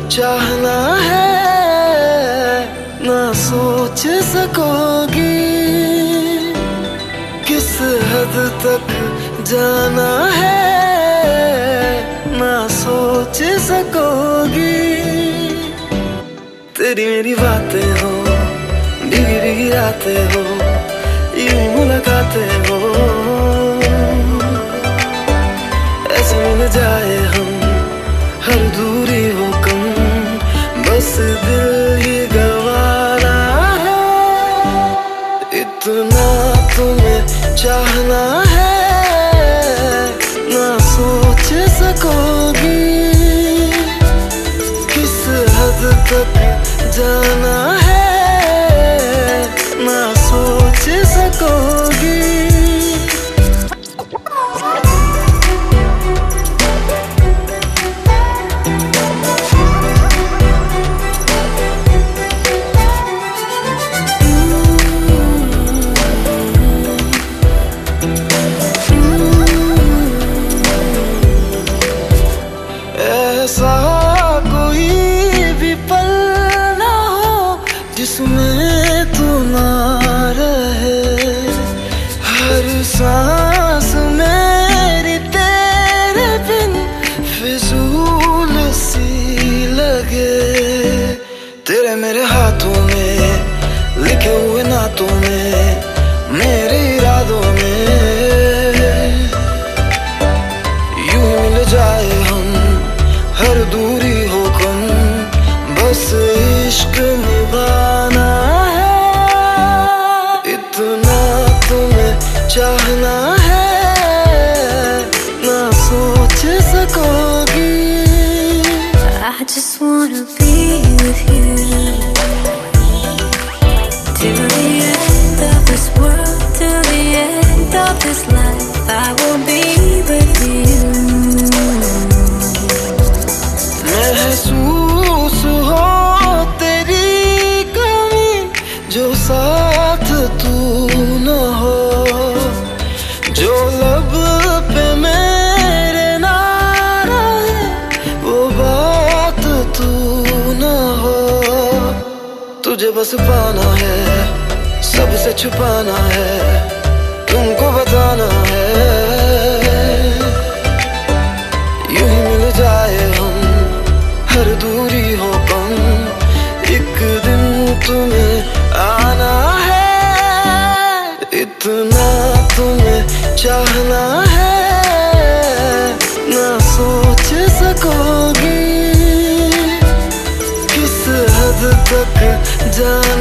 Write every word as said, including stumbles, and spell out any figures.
चाहना है ना सोच सकोगी, किस हद तक जाना है ना सोच सकोगी। तेरी मेरी बातें हो, भीगी भीगी रातें हो, यूं मुलाकातें हो, ऐसे मिल जाए हम हर दूरी हो कम, बस दिल ही गवारा है। इतना तुम्हें चाहना है ना सोच सकोगी, किस हद तक जाना है ना सोच सकोगी। ऐसा कोई भी पल ना हो जिसमें तू ना रहे, हर सांस मेरी तेरे बिन फिजूल सी लगे। तेरे मेरे हाथों में लिखे हुए नातों में, मेरे इरादों में यूं मिल जाए हम हर दूरी हो कम, बस इश्क निभाना है। इतना तुम्हें चाहना है ना सोच सकोगी। I just wanna be with you till the end of this world, till the end of this life. I will be with you. महसूस हो तेरी कमी जो साथ तू न हो, जो लब पे मेरे ना रहे वो बात तू न हो। तुझे बस पाना है, सबसे छुपाना है, तुमको बताना है, यूं ही मिल जाए हम हर दूरी हो कम, एक दिन तुम्हें आना है। इतना तुम्हें चाहना है ना सोच सकोगी, किस हद तक जाना